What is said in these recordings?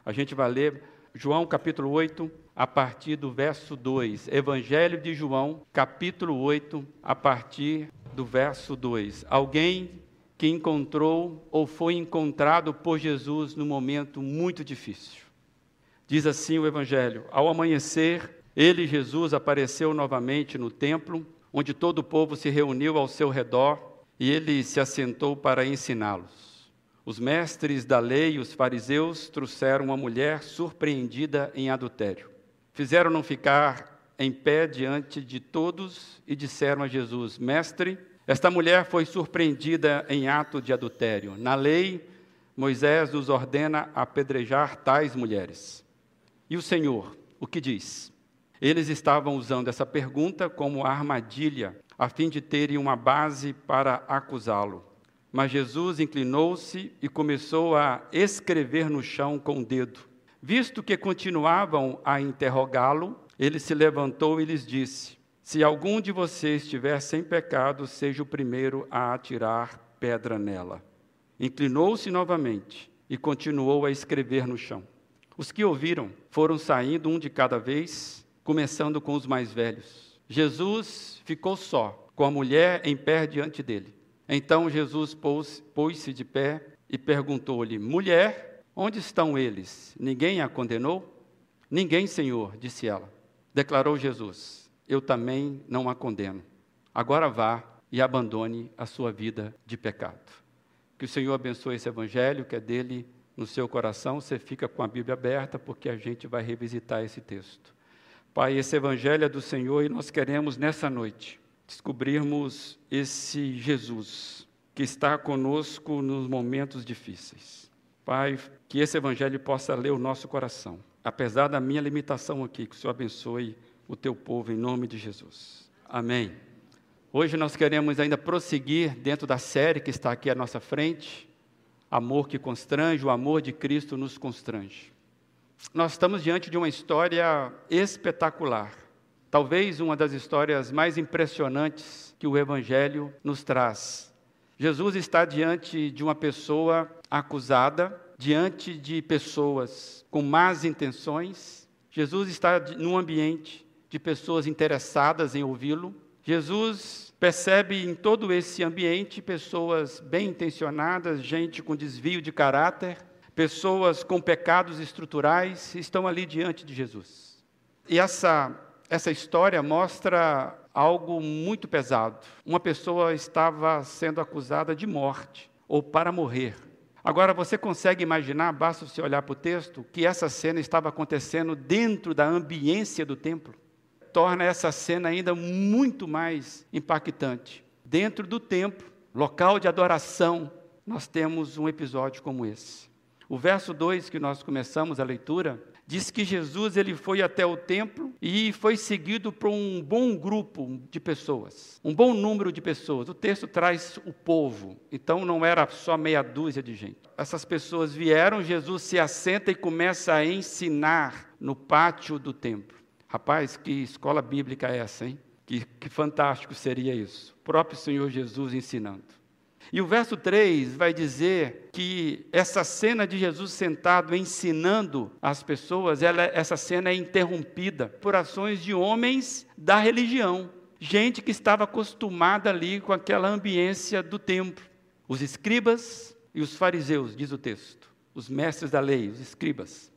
A gente vai ler João capítulo 8, a partir do verso 2. Evangelho de João, capítulo 8, a partir do verso 2. Alguém que encontrou ou foi encontrado por Jesus num momento muito difícil. Diz assim o Evangelho: ao amanhecer, ele, Jesus, apareceu novamente no templo, onde todo o povo se reuniu ao seu redor, e ele se assentou para ensiná-los. Os mestres da lei e os fariseus trouxeram uma mulher surpreendida em adultério. Fizeram-no ficar em pé diante de todos e disseram a Jesus: Mestre, esta mulher foi surpreendida em ato de adultério. Na lei, Moisés nos ordena apedrejar tais mulheres. E o Senhor, o que diz? Eles estavam usando essa pergunta como armadilha, a fim de terem uma base para acusá-lo. Mas Jesus inclinou-se e começou a escrever no chão com o dedo. Visto que continuavam a interrogá-lo, ele se levantou e lhes disse: se algum de vocês estiver sem pecado, seja o primeiro a atirar pedra nela. Inclinou-se novamente e continuou a escrever no chão. Os que ouviram foram saindo um de cada vez, começando com os mais velhos. Jesus ficou só, com a mulher em pé diante dele. Então Jesus pôs-se de pé e perguntou-lhe: mulher, onde estão eles? Ninguém a condenou? Ninguém, Senhor, disse ela. Declarou Jesus: eu também não a condeno. Agora vá e abandone a sua vida de pecado. Que o Senhor abençoe esse evangelho, que é dele no seu coração. Você fica com a Bíblia aberta, porque a gente vai revisitar esse texto. Pai, esse evangelho é do Senhor e nós queremos nessa noite descobrirmos esse Jesus que está conosco nos momentos difíceis. Pai, que esse evangelho possa ler o nosso coração. Apesar da minha limitação aqui, que o Senhor abençoe o teu povo em nome de Jesus. Amém. Hoje nós queremos ainda prosseguir dentro da série que está aqui à nossa frente, Amor que Constrange, o amor de Cristo nos constrange. Nós estamos diante de uma história espetacular. Talvez uma das histórias mais impressionantes que o Evangelho nos traz. Jesus está diante de uma pessoa acusada, diante de pessoas com más intenções. Jesus está num ambiente de pessoas interessadas em ouvi-lo. Jesus percebe em todo esse ambiente pessoas bem intencionadas, gente com desvio de caráter, pessoas com pecados estruturais, estão ali diante de Jesus. E essa história mostra algo muito pesado. Uma pessoa estava sendo acusada de morte, ou para morrer. Agora, você consegue imaginar, basta você olhar para o texto, que essa cena estava acontecendo dentro da ambiência do templo? Torna essa cena ainda muito mais impactante. Dentro do templo, local de adoração, nós temos um episódio como esse. O verso 2 que nós começamos a leitura, diz que Jesus ele foi até o templo e foi seguido por um bom grupo de pessoas, um bom número de pessoas. O texto traz o povo, então não era só meia dúzia de gente. Essas pessoas vieram, Jesus se assenta e começa a ensinar no pátio do templo. Rapaz, que escola bíblica é essa, hein? Que fantástico seria isso. O próprio Senhor Jesus ensinando. E o verso 3 vai dizer que essa cena de Jesus sentado ensinando as pessoas, essa cena é interrompida por ações de homens da religião. Gente que estava acostumada ali com aquela ambiência do templo. Os escribas e os fariseus, diz o texto. Os mestres da lei, os escribas.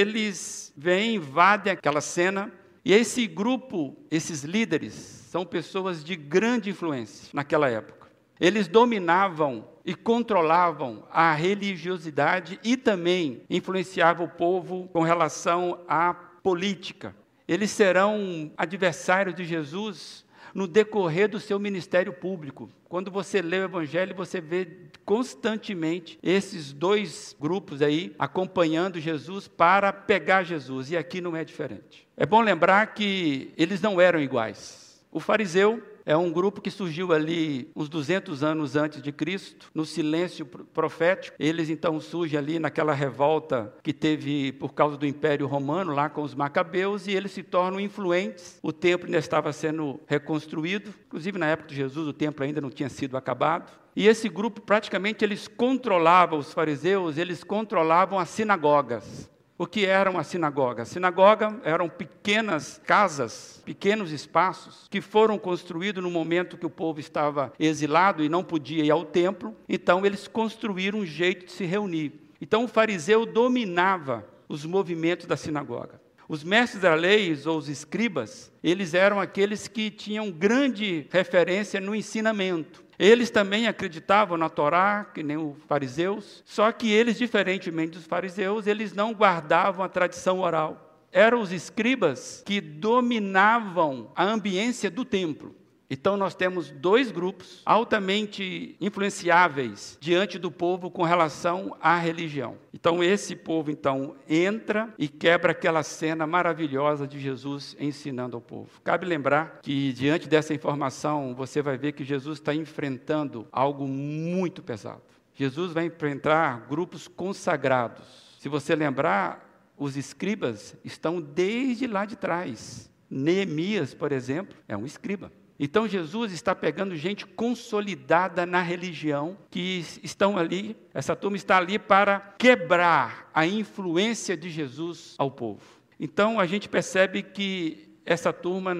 Eles vêm, invadem aquela cena. E esse grupo, esses líderes, são pessoas de grande influência naquela época. Eles dominavam e controlavam a religiosidade e também influenciavam o povo com relação à política. Eles serão adversários de Jesus no decorrer do seu ministério público. Quando você lê o Evangelho, você vê constantemente esses dois grupos aí acompanhando Jesus para pegar Jesus. E aqui não é diferente. É bom lembrar que eles não eram iguais. O fariseu é um grupo que surgiu ali uns 200 anos antes de Cristo, no silêncio profético. Eles então surgem ali naquela revolta que teve por causa do Império Romano, lá com os Macabeus, e eles se tornam influentes. O templo ainda estava sendo reconstruído, inclusive na época de Jesus o templo ainda não tinha sido acabado. E esse grupo praticamente eles controlavam, os fariseus, eles controlavam as sinagogas. O que era uma sinagoga? A sinagoga eram pequenas casas, pequenos espaços, que foram construídos no momento que o povo estava exilado e não podia ir ao templo. Então, eles construíram um jeito de se reunir. Então, o fariseu dominava os movimentos da sinagoga. Os mestres da lei, ou os escribas, eles eram aqueles que tinham grande referência no ensinamento. Eles também acreditavam na Torá, que nem os fariseus, só que eles, diferentemente dos fariseus, eles não guardavam a tradição oral. Eram os escribas que dominavam a ambiência do templo. Então, nós temos dois grupos altamente influenciáveis diante do povo com relação à religião. Então, esse povo, entra e quebra aquela cena maravilhosa de Jesus ensinando ao povo. Cabe lembrar que, diante dessa informação, você vai ver que Jesus está enfrentando algo muito pesado. Jesus vai enfrentar grupos consagrados. Se você lembrar, os escribas estão desde lá de trás. Neemias, por exemplo, é um escriba. Então, Jesus está pegando gente consolidada na religião, que estão ali, essa turma está ali para quebrar a influência de Jesus ao povo. Então, a gente percebe que essa turma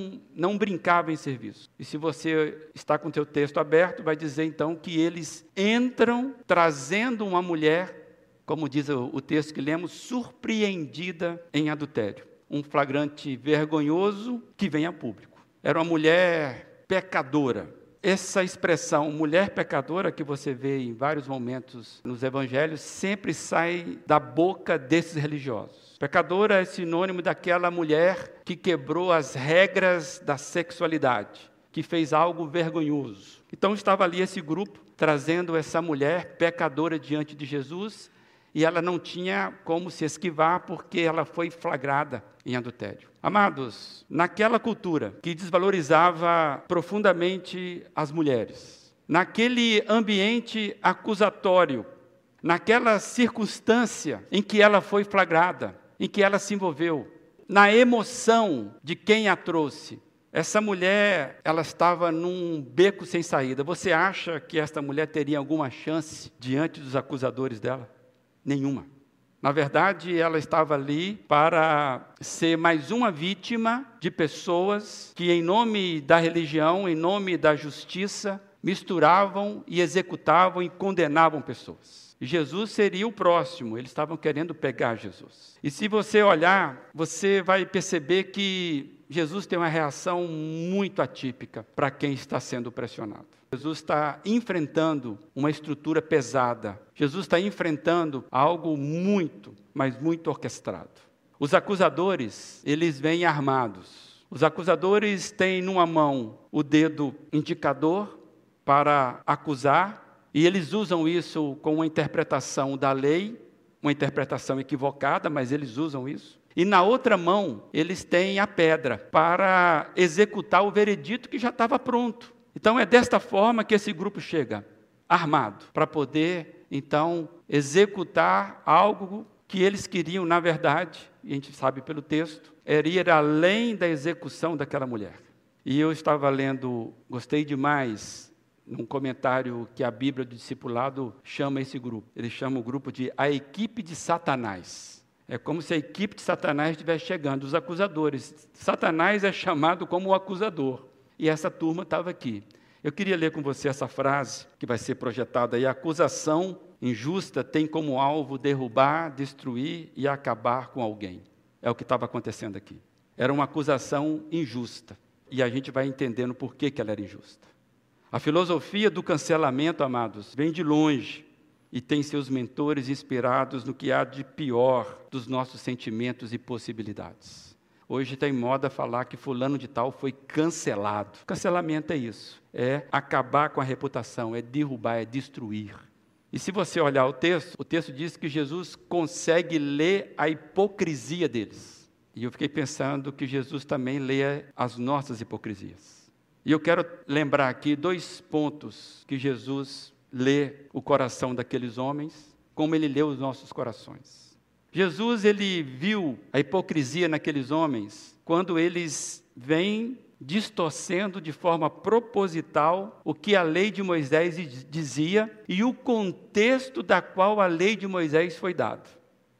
não brincava em serviço. E se você está com o teu texto aberto, vai dizer então que eles entram trazendo uma mulher, como diz o texto que lemos, surpreendida em adultério. Um flagrante vergonhoso que vem a público. Era uma mulher pecadora. Essa expressão, mulher pecadora, que você vê em vários momentos nos evangelhos, sempre sai da boca desses religiosos. Pecadora é sinônimo daquela mulher que quebrou as regras da sexualidade, que fez algo vergonhoso. Então estava ali esse grupo, trazendo essa mulher pecadora diante de Jesus, e ela não tinha como se esquivar, porque ela foi flagrada em adultério. Amados, naquela cultura que desvalorizava profundamente as mulheres, naquele ambiente acusatório, naquela circunstância em que ela foi flagrada, em que ela se envolveu, na emoção de quem a trouxe, essa mulher, ela estava num beco sem saída. Você acha que esta mulher teria alguma chance diante dos acusadores dela? Nenhuma. Na verdade, ela estava ali para ser mais uma vítima de pessoas que, em nome da religião, em nome da justiça, misturavam e executavam e condenavam pessoas. E Jesus seria o próximo, eles estavam querendo pegar Jesus. E se você olhar, você vai perceber que Jesus tem uma reação muito atípica para quem está sendo pressionado. Jesus está enfrentando uma estrutura pesada. Jesus está enfrentando algo muito, mas muito orquestrado. Os acusadores, eles vêm armados. Os acusadores têm numa mão o dedo indicador para acusar, e eles usam isso com uma interpretação da lei, uma interpretação equivocada, mas eles usam isso. E na outra mão, eles têm a pedra para executar o veredito que já estava pronto. Então, é desta forma que esse grupo chega, armado, para poder, então, executar algo que eles queriam, na verdade, e a gente sabe pelo texto, era ir além da execução daquela mulher. E eu estava lendo, gostei demais, num comentário que a Bíblia do Discipulado chama esse grupo. Ele chama o grupo de a equipe de Satanás. É como se a equipe de Satanás estivesse chegando, os acusadores. Satanás é chamado como o acusador. E essa turma estava aqui. Eu queria ler com você essa frase, que vai ser projetada aí. A acusação injusta tem como alvo derrubar, destruir e acabar com alguém. É o que estava acontecendo aqui. Era uma acusação injusta. E a gente vai entendendo por que ela era injusta. A filosofia do cancelamento, amados, vem de longe e tem seus mentores inspirados no que há de pior dos nossos sentimentos e possibilidades. Hoje está em moda falar que fulano de tal foi cancelado. Cancelamento é isso, é acabar com a reputação, é derrubar, é destruir. E se você olhar o texto diz que Jesus consegue ler a hipocrisia deles. E eu fiquei pensando que Jesus também lê as nossas hipocrisias. E eu quero lembrar aqui 2 pontos que Jesus lê o coração daqueles homens, como ele lê os nossos corações. Jesus, ele viu a hipocrisia naqueles homens quando eles vêm distorcendo de forma proposital o que a lei de Moisés dizia e o contexto da qual a lei de Moisés foi dada.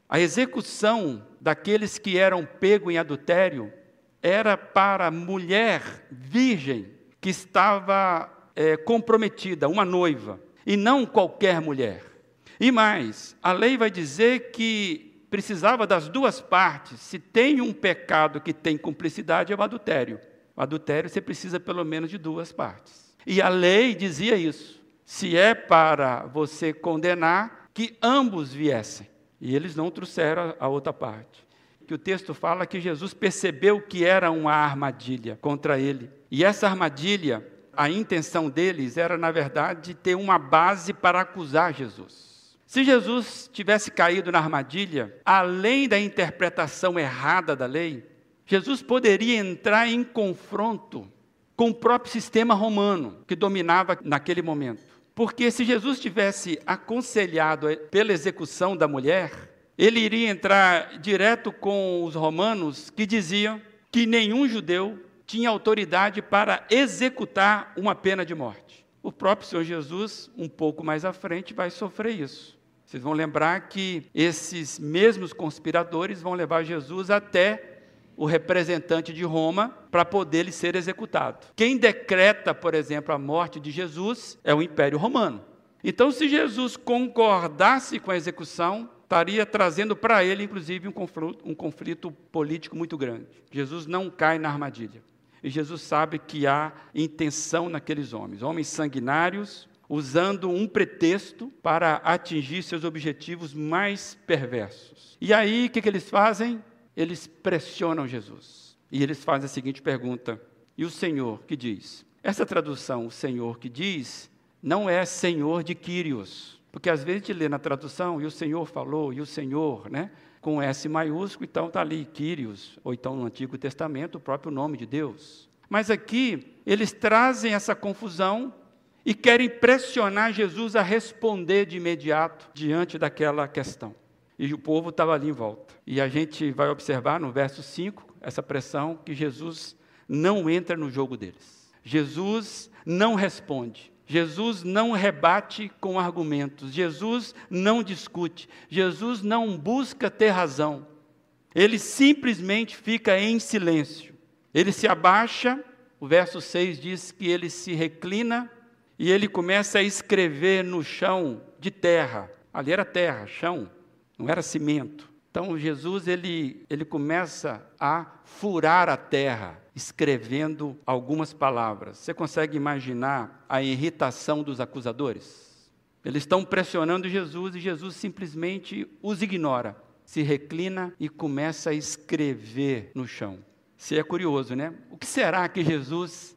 A execução daqueles que eram pegos em adultério era para a mulher virgem que estava comprometida, uma noiva, e não qualquer mulher. E mais, a lei vai dizer que precisava das duas partes. Se tem um pecado que tem cumplicidade, é o adultério. O adultério você precisa pelo menos de duas partes. E a lei dizia isso. Se é para você condenar, que ambos viessem. E eles não trouxeram a outra parte. Que o texto fala que Jesus percebeu que era uma armadilha contra ele. E essa armadilha, a intenção deles era, na verdade, ter uma base para acusar Jesus. Se Jesus tivesse caído na armadilha, além da interpretação errada da lei, Jesus poderia entrar em confronto com o próprio sistema romano que dominava naquele momento. Porque se Jesus tivesse aconselhado pela execução da mulher, ele iria entrar direto com os romanos que diziam que nenhum judeu tinha autoridade para executar uma pena de morte. O próprio Senhor Jesus, um pouco mais à frente, vai sofrer isso. Vocês vão lembrar que esses mesmos conspiradores vão levar Jesus até o representante de Roma para poder ele ser executado. Quem decreta, por exemplo, a morte de Jesus é o Império Romano. Então, se Jesus concordasse com a execução, estaria trazendo para ele, inclusive, um conflito político muito grande. Jesus não cai na armadilha. E Jesus sabe que há intenção naqueles homens sanguinários, usando um pretexto para atingir seus objetivos mais perversos. E aí, o que eles fazem? Eles pressionam Jesus. E eles fazem a seguinte pergunta: e o Senhor que diz? Essa tradução, o Senhor que diz, não é Senhor de Kyrios. Porque às vezes a gente lê na tradução, e o Senhor falou, e o Senhor, né? Com S maiúsculo, então está ali, Kyrios, ou então no Antigo Testamento, o próprio nome de Deus. Mas aqui, eles trazem essa confusão e querem pressionar Jesus a responder de imediato diante daquela questão. E o povo estava ali em volta. E a gente vai observar no verso 5, essa pressão, que Jesus não entra no jogo deles. Jesus não responde. Jesus não rebate com argumentos. Jesus não discute. Jesus não busca ter razão. Ele simplesmente fica em silêncio. Ele se abaixa, o verso 6 diz que ele se reclina e ele começa a escrever no chão de terra. Ali era terra, chão, não era cimento. Então Jesus ele começa a furar a terra, escrevendo algumas palavras. Você consegue imaginar a irritação dos acusadores? Eles estão pressionando Jesus e Jesus simplesmente os ignora. Se reclina e começa a escrever no chão. Isso é curioso, né? O que será que Jesus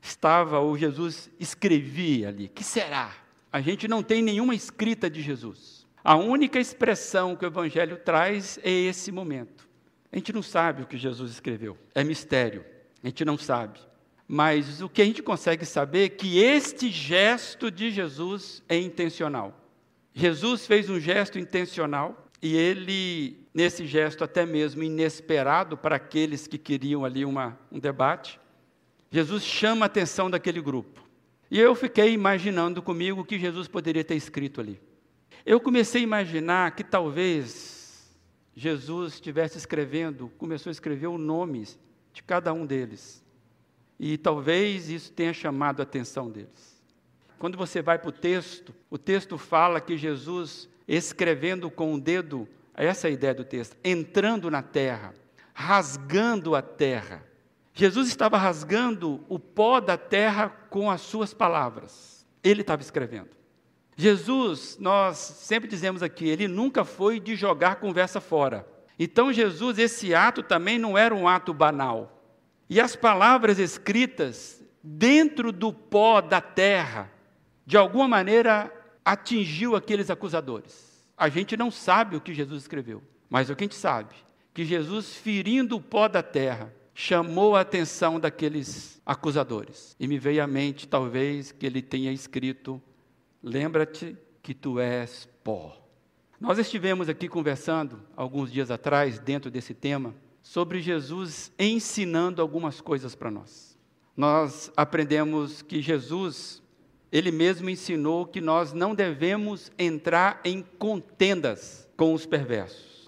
escrevia ali? O que será? A gente não tem nenhuma escrita de Jesus. A única expressão que o Evangelho traz é esse momento. A gente não sabe o que Jesus escreveu. É mistério. A gente não sabe. Mas o que a gente consegue saber é que este gesto de Jesus é intencional. Jesus fez um gesto intencional e ele, nesse gesto até mesmo inesperado para aqueles que queriam ali um debate, Jesus chama a atenção daquele grupo. E eu fiquei imaginando comigo o que Jesus poderia ter escrito ali. Eu comecei a imaginar que talvez Jesus estivesse começou a escrever o nome de cada um deles. E talvez isso tenha chamado a atenção deles. Quando você vai para o texto fala que Jesus, escrevendo com o dedo, essa é a ideia do texto, entrando na terra, rasgando a terra. Jesus estava rasgando o pó da terra com as suas palavras. Ele estava escrevendo. Jesus, nós sempre dizemos aqui, ele nunca foi de jogar conversa fora. Então Jesus, esse ato também não era um ato banal. E as palavras escritas dentro do pó da terra, de alguma maneira, atingiu aqueles acusadores. A gente não sabe o que Jesus escreveu, mas o que a gente sabe, que Jesus, ferindo o pó da terra, chamou a atenção daqueles acusadores. E me veio à mente, talvez, que ele tenha escrito: lembra-te que tu és pó. Nós estivemos aqui conversando, alguns dias atrás, dentro desse tema, sobre Jesus ensinando algumas coisas para nós. Nós aprendemos que Jesus, ele mesmo ensinou que nós não devemos entrar em contendas com os perversos.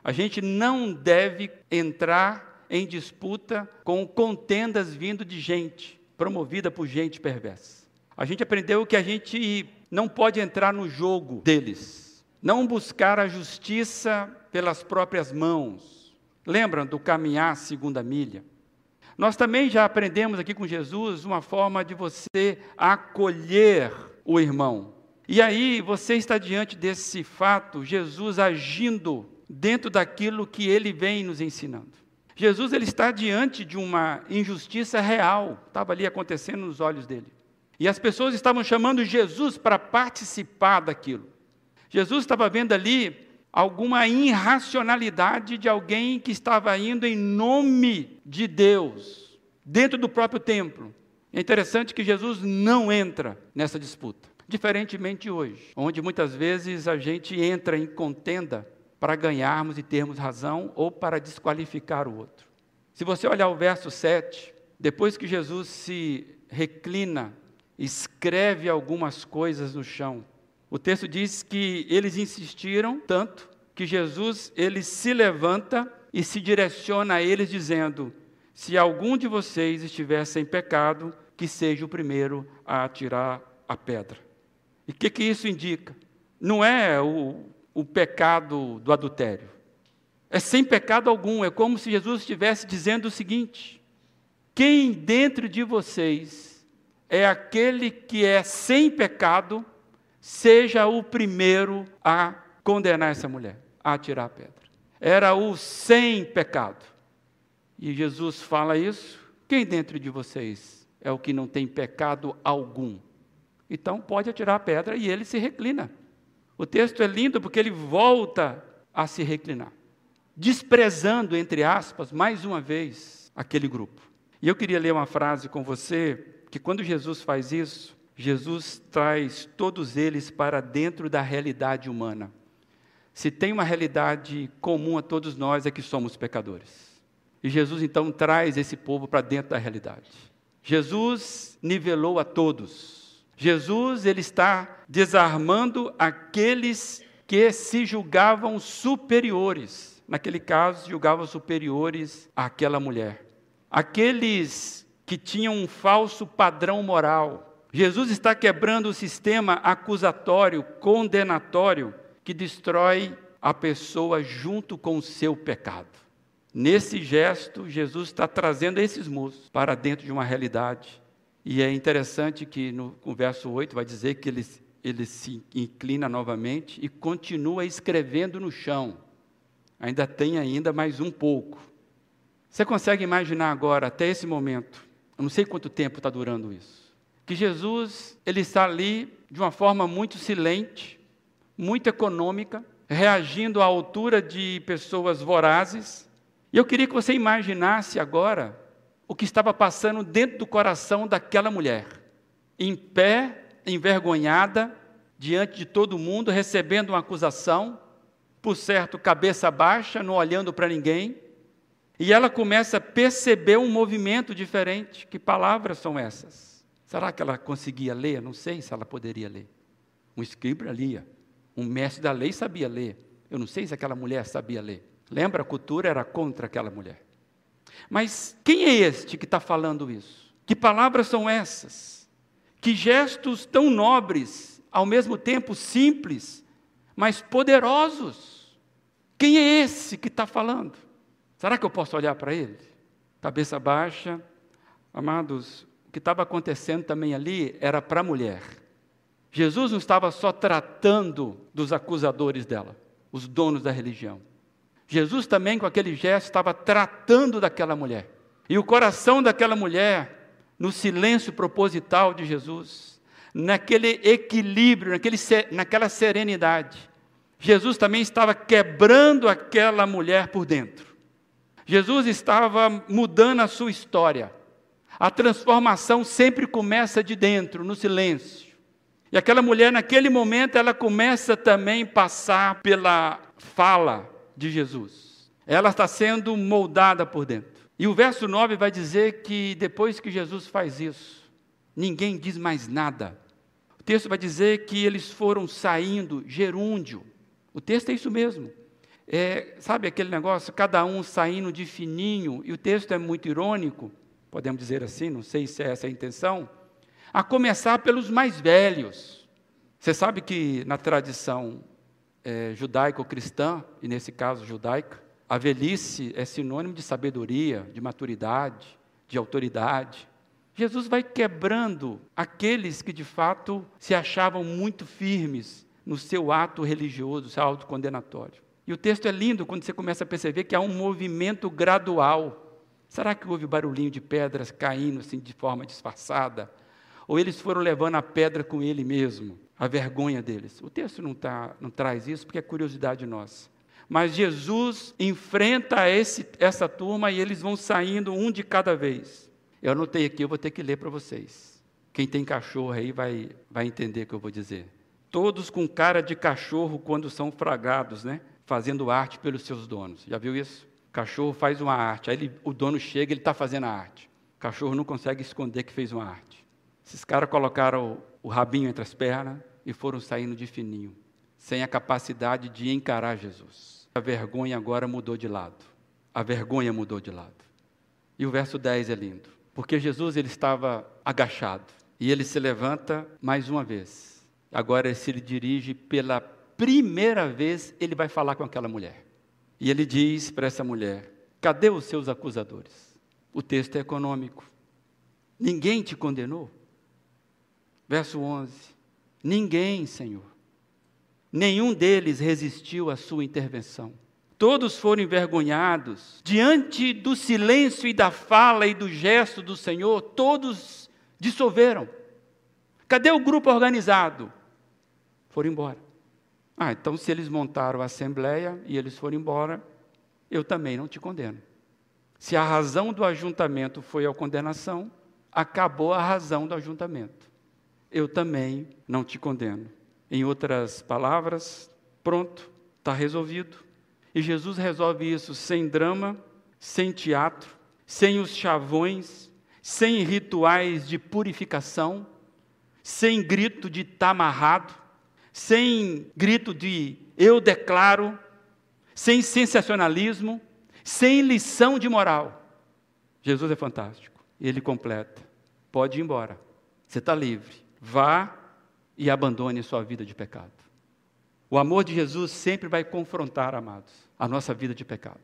A gente não deve entrar em disputa com contendas vindo de gente, promovida por gente perversa. A gente aprendeu que a gente não pode entrar no jogo deles, não buscar a justiça pelas próprias mãos. Lembram do caminhar a segunda milha? Nós também já aprendemos aqui com Jesus uma forma de você acolher o irmão. E aí você está diante desse fato, Jesus agindo dentro daquilo que ele vem nos ensinando. Jesus ele está diante de uma injustiça real, estava ali acontecendo nos olhos dele. E as pessoas estavam chamando Jesus para participar daquilo. Jesus estava vendo ali alguma irracionalidade de alguém que estava indo em nome de Deus, dentro do próprio templo. É interessante que Jesus não entra nessa disputa, diferentemente de hoje, onde muitas vezes a gente entra em contenda para ganharmos e termos razão ou para desqualificar o outro. Se você olhar o verso 7, depois que Jesus se reclina, escreve algumas coisas no chão, o texto diz que eles insistiram tanto que Jesus ele se levanta e se direciona a eles dizendo: se algum de vocês estiver sem pecado, que seja o primeiro a atirar a pedra. E o que isso indica? Não é o pecado do adultério. É sem pecado algum. É como se Jesus estivesse dizendo o seguinte: quem dentro de vocês é aquele que é sem pecado, seja o primeiro a condenar essa mulher, a atirar a pedra. Era o sem pecado. E Jesus fala isso: quem dentro de vocês é o que não tem pecado algum? Então pode atirar a pedra, e ele se reclina. O texto é lindo porque ele volta a se reclinar, desprezando, entre aspas, mais uma vez, aquele grupo. E eu queria ler uma frase com você, que quando Jesus faz isso, Jesus traz todos eles para dentro da realidade humana. Se tem uma realidade comum a todos nós, é que somos pecadores. E Jesus então traz esse povo para dentro da realidade. Jesus nivelou a todos. Jesus ele está desarmando aqueles que se julgavam superiores. Naquele caso, julgavam superiores àquela mulher. Aqueles que tinham um falso padrão moral. Jesus está quebrando o sistema acusatório, condenatório, que destrói a pessoa junto com o seu pecado. Nesse gesto, Jesus está trazendo esses moços para dentro de uma realidade. E é interessante que no verso 8 vai dizer que ele se inclina novamente e continua escrevendo no chão. Ainda tem mais um pouco. Você consegue imaginar agora, até esse momento, eu não sei quanto tempo está durando isso, que Jesus ele está ali de uma forma muito silente, muito econômica, reagindo à altura de pessoas vorazes. E eu queria que você imaginasse agora o que estava passando dentro do coração daquela mulher, em pé, envergonhada, diante de todo mundo, recebendo uma acusação, por certo, cabeça baixa, não olhando para ninguém, e ela começa a perceber um movimento diferente. Que palavras são essas? Será que ela conseguia ler? Não sei se ela poderia ler. Um escriba lia, um mestre da lei sabia ler. Eu não sei se aquela mulher sabia ler. Lembra, a cultura era contra aquela mulher. Mas quem é este que está falando isso? Que palavras são essas? Que gestos tão nobres, ao mesmo tempo simples, mas poderosos? Quem é esse que está falando? Será que eu posso olhar para ele? Cabeça baixa. Amados, o que estava acontecendo também ali era para a mulher. Jesus não estava só tratando dos acusadores dela, os donos da religião. Jesus também, com aquele gesto, estava tratando daquela mulher. E o coração daquela mulher, no silêncio proposital de Jesus, naquele equilíbrio, naquela serenidade, Jesus também estava quebrando aquela mulher por dentro. Jesus estava mudando a sua história. A transformação sempre começa de dentro, no silêncio. E aquela mulher, naquele momento, ela começa também a passar pela fala de Jesus. Ela está sendo moldada por dentro. E o verso 9 vai dizer que depois que Jesus faz isso, ninguém diz mais nada. O texto vai dizer que eles foram saindo gerúndio. O texto é isso mesmo. Sabe aquele negócio, cada um saindo de fininho, e o texto é muito irônico, podemos dizer assim, não sei se é essa a intenção, a começar pelos mais velhos. Você sabe que na tradição judaico-cristã, e nesse caso judaica, a velhice é sinônimo de sabedoria, de maturidade, de autoridade. Jesus vai quebrando aqueles que de fato se achavam muito firmes no seu ato religioso, seu autocondenatório. E o texto é lindo quando você começa a perceber que há um movimento gradual. Será que houve barulhinho de pedras caindo assim de forma disfarçada? Ou eles foram levando a pedra com ele mesmo, a vergonha deles? O texto não traz isso porque é curiosidade nossa. Mas Jesus enfrenta essa turma e eles vão saindo um de cada vez. Eu anotei aqui, eu vou ter que ler para vocês. Quem tem cachorro aí vai entender o que eu vou dizer. Todos com cara de cachorro quando são flagrados, né? Fazendo arte pelos seus donos. Já viu isso? O cachorro faz uma arte, aí o dono chega, ele está fazendo a arte. O cachorro não consegue esconder que fez uma arte. Esses caras colocaram o rabinho entre as pernas e foram saindo de fininho, sem a capacidade de encarar Jesus. A vergonha agora mudou de lado. A vergonha mudou de lado. E o verso 10 é lindo, porque Jesus ele estava agachado, e ele se levanta mais uma vez. Agora ele se dirige pela primeira vez, ele vai falar com aquela mulher. E ele diz para essa mulher: cadê os seus acusadores? O texto é econômico. Ninguém te condenou? Verso 11. Ninguém, Senhor. Nenhum deles resistiu à sua intervenção. Todos foram envergonhados. Diante do silêncio e da fala e do gesto do Senhor, todos dissolveram. Cadê o grupo organizado? Foram embora. Então se eles montaram a assembleia e eles foram embora, eu também não te condeno. Se a razão do ajuntamento foi a condenação, acabou a razão do ajuntamento. Eu também não te condeno. Em outras palavras, pronto, está resolvido. E Jesus resolve isso sem drama, sem teatro, sem os chavões, sem rituais de purificação, sem grito de tá amarrado, sem grito de eu declaro, sem sensacionalismo, sem lição de moral. Jesus é fantástico. Ele completa: pode ir embora, você está livre, vá e abandone a sua vida de pecado. O amor de Jesus sempre vai confrontar, amados, a nossa vida de pecado.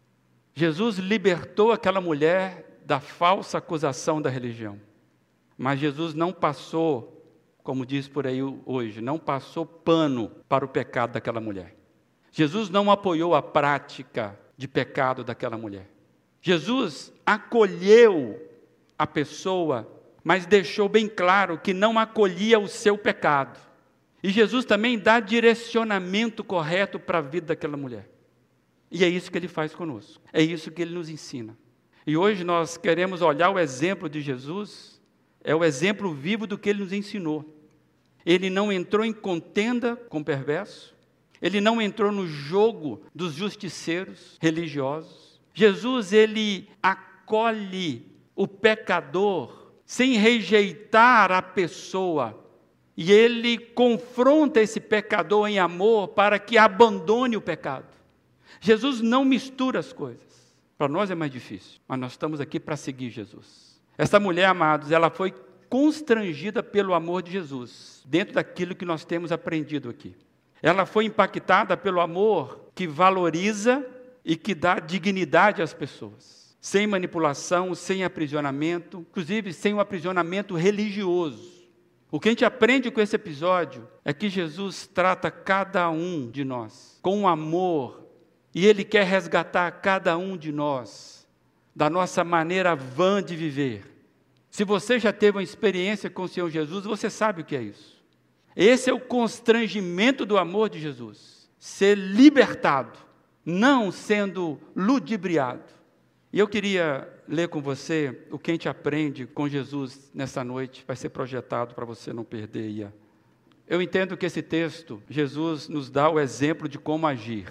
Jesus libertou aquela mulher da falsa acusação da religião, mas Jesus não passou, como diz por aí hoje, não passou pano para o pecado daquela mulher. Jesus não apoiou a prática de pecado daquela mulher. Jesus acolheu a pessoa, mas deixou bem claro que não acolhia o seu pecado. E Jesus também dá direcionamento correto para a vida daquela mulher. E é isso que Ele faz conosco. É isso que Ele nos ensina. E hoje nós queremos olhar o exemplo de Jesus, é o exemplo vivo do que Ele nos ensinou. Ele não entrou em contenda com o perverso, Ele não entrou no jogo dos justiceiros religiosos. Jesus, Ele acolhe o pecador sem rejeitar a pessoa, e Ele confronta esse pecador em amor para que abandone o pecado. Jesus não mistura as coisas. Para nós é mais difícil, mas nós estamos aqui para seguir Jesus. Essa mulher, amados, ela foi constrangida pelo amor de Jesus, dentro daquilo que nós temos aprendido aqui. Ela foi impactada pelo amor que valoriza e que dá dignidade às pessoas, sem manipulação, sem aprisionamento, inclusive sem um aprisionamento religioso. O que a gente aprende com esse episódio é que Jesus trata cada um de nós com amor, e Ele quer resgatar cada um de nós da nossa maneira vã de viver. Se você já teve uma experiência com o Senhor Jesus, você sabe o que é isso. Esse é o constrangimento do amor de Jesus. Ser libertado, não sendo ludibriado. E eu queria ler com você o que a gente aprende com Jesus nessa noite. Vai ser projetado para você não perder. Eu entendo que esse texto, Jesus nos dá o exemplo de como agir.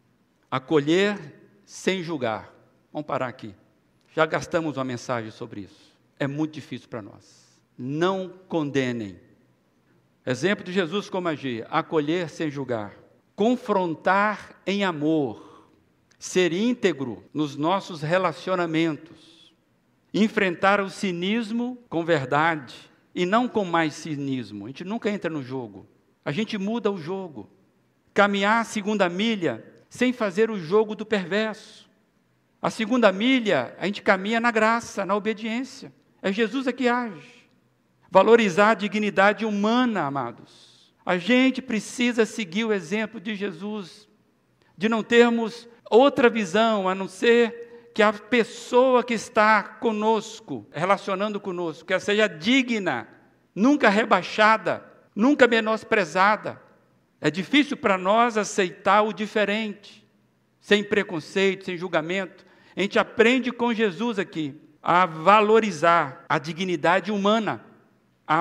Acolher sem julgar. Vamos parar aqui. Já gastamos uma mensagem sobre isso. É muito difícil para nós. Não condenem. Exemplo de Jesus como agir. Acolher sem julgar. confrontar em amor, ser íntegro nos nossos relacionamentos, enfrentar o cinismo com verdade e não com mais cinismo. A gente nunca entra no jogo, a gente muda o jogo. Caminhar a segunda milha sem fazer o jogo do perverso. A segunda milha, a gente caminha na graça, na obediência. É Jesus que age. Valorizar a dignidade humana, amados. A gente precisa seguir o exemplo de Jesus, de não termos outra visão, a não ser que a pessoa que está conosco, relacionando conosco, que ela seja digna, nunca rebaixada, nunca menosprezada. É difícil para nós aceitar o diferente, sem preconceito, sem julgamento. A gente aprende com Jesus aqui a valorizar a dignidade humana, a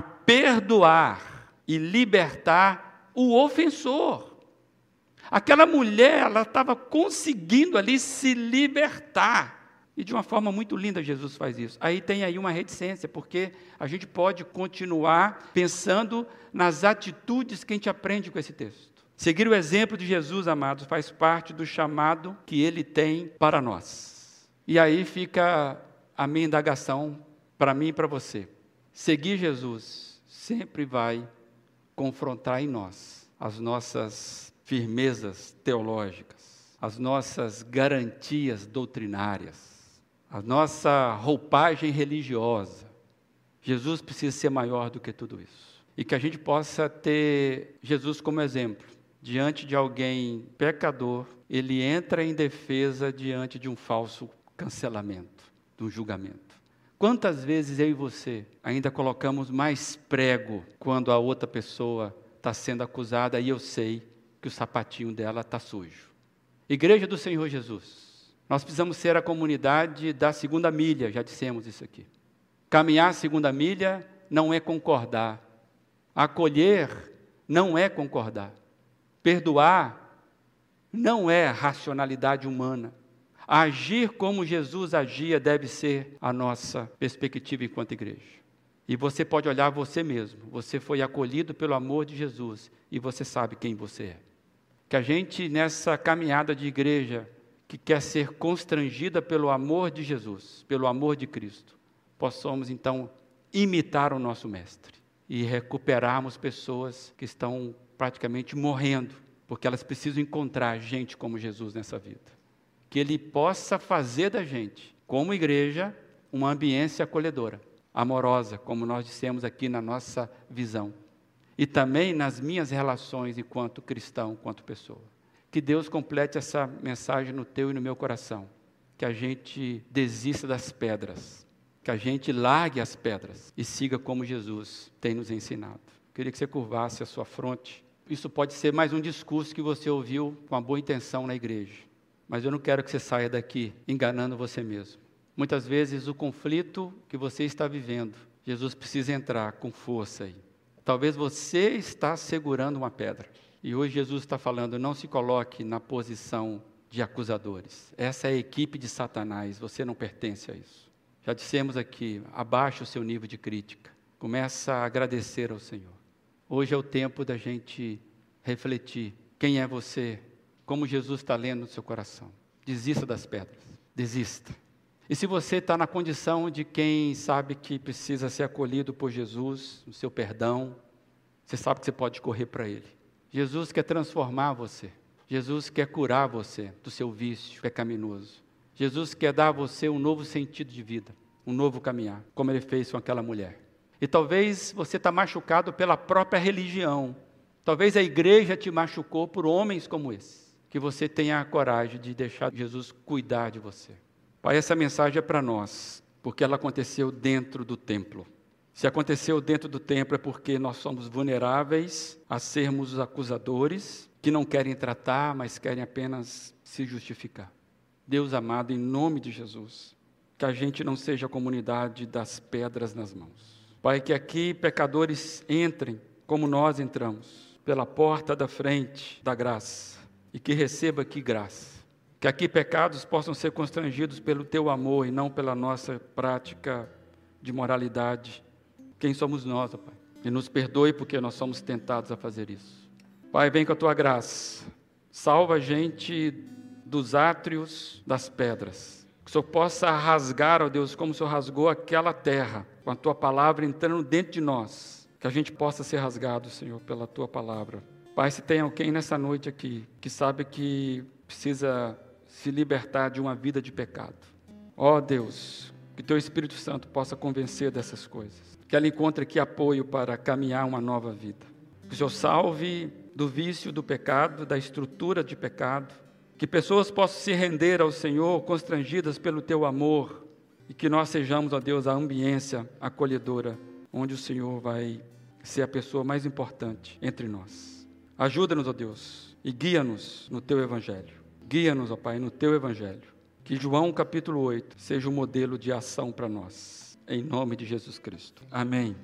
perdoar e libertar o ofensor. Aquela mulher, ela estava conseguindo ali se libertar. E de uma forma muito linda Jesus faz isso. Aí tem aí uma reticência, porque a gente pode continuar pensando nas atitudes que a gente aprende com esse texto. Seguir o exemplo de Jesus, amados, faz parte do chamado que Ele tem para nós. E aí fica a minha indagação para mim e para você. Seguir Jesus sempre vai confrontar em nós as nossas firmezas teológicas, as nossas garantias doutrinárias, a nossa roupagem religiosa. Jesus precisa ser maior do que tudo isso. E que a gente possa ter Jesus como exemplo. Diante de alguém pecador, ele entra em defesa diante de um falso cancelamento, de um julgamento. Quantas vezes eu e você ainda colocamos mais prego quando a outra pessoa está sendo acusada e eu sei que o sapatinho dela está sujo? Igreja do Senhor Jesus, nós precisamos ser a comunidade da segunda milha, já dissemos isso aqui. Caminhar a segunda milha não é concordar. Acolher não é concordar. Perdoar não é racionalidade humana. Agir como Jesus agia deve ser a nossa perspectiva enquanto igreja. E você pode olhar você mesmo. Você foi acolhido pelo amor de Jesus e você sabe quem você é. Que a gente, nessa caminhada de igreja, que quer ser constrangida pelo amor de Jesus, pelo amor de Cristo, possamos então imitar o nosso Mestre e recuperarmos pessoas que estão praticamente morrendo, porque elas precisam encontrar gente como Jesus nessa vida. Que Ele possa fazer da gente, como igreja, uma ambiência acolhedora, amorosa, como nós dissemos aqui na nossa visão. E também nas minhas relações enquanto cristão, enquanto pessoa. Que Deus complete essa mensagem no teu e no meu coração. Que a gente desista das pedras. Que a gente largue as pedras e siga como Jesus tem nos ensinado. Queria que você curvasse a sua fronte. Isso pode ser mais um discurso que você ouviu com uma boa intenção na igreja. Mas eu não quero que você saia daqui enganando você mesmo. Muitas vezes o conflito que você está vivendo, Jesus precisa entrar com força aí. Talvez você está segurando uma pedra. E hoje Jesus está falando, não se coloque na posição de acusadores. Essa é a equipe de Satanás, você não pertence a isso. Já dissemos aqui, abaixa o seu nível de crítica. Começa a agradecer ao Senhor. Hoje é o tempo da gente refletir. Quem é você? Como Jesus está lendo no seu coração. Desista das pedras. Desista. E se você está na condição de quem sabe que precisa ser acolhido por Jesus, no seu perdão, você sabe que você pode correr para Ele. Jesus quer transformar você. Jesus quer curar você do seu vício pecaminoso. Jesus quer dar a você um novo sentido de vida, um novo caminhar, como Ele fez com aquela mulher. E talvez você está machucado pela própria religião. Talvez a igreja te machucou por homens como esse. Que você tenha a coragem de deixar Jesus cuidar de você. Pai, essa mensagem é para nós, porque ela aconteceu dentro do templo. Se aconteceu dentro do templo é porque nós somos vulneráveis a sermos os acusadores, que não querem tratar, mas querem apenas se justificar. Deus amado, em nome de Jesus, que a gente não seja a comunidade das pedras nas mãos. Pai, que aqui pecadores entrem, como nós entramos, pela porta da frente da graça, e que receba aqui graça. Que aqui pecados possam ser constrangidos pelo Teu amor e não pela nossa prática de moralidade. Quem somos nós, ó Pai? E nos perdoe porque nós somos tentados a fazer isso. Pai, vem com a Tua graça Salva a gente dos átrios das pedras. Que o Senhor possa rasgar, ó Deus, como o Senhor rasgou aquela terra, com a Tua palavra entrando dentro de nós. Que a gente possa ser rasgado, Senhor, pela Tua palavra. Pai, se tem alguém nessa noite aqui que sabe que precisa se libertar de uma vida de pecado. Ó Deus, que Teu Espírito Santo possa convencer dessas coisas. Que ela encontre aqui apoio para caminhar uma nova vida. Que o Senhor salve do vício do pecado, da estrutura de pecado. Que pessoas possam se render ao Senhor, constrangidas pelo Teu amor. E que nós sejamos, ó Deus, a ambiência acolhedora, onde o Senhor vai ser a pessoa mais importante entre nós. Ajuda-nos, ó Deus, e guia-nos no Teu Evangelho. Guia-nos, ó Pai, no Teu Evangelho. Que João capítulo 8 seja um modelo de ação para nós. Em nome de Jesus Cristo. Amém.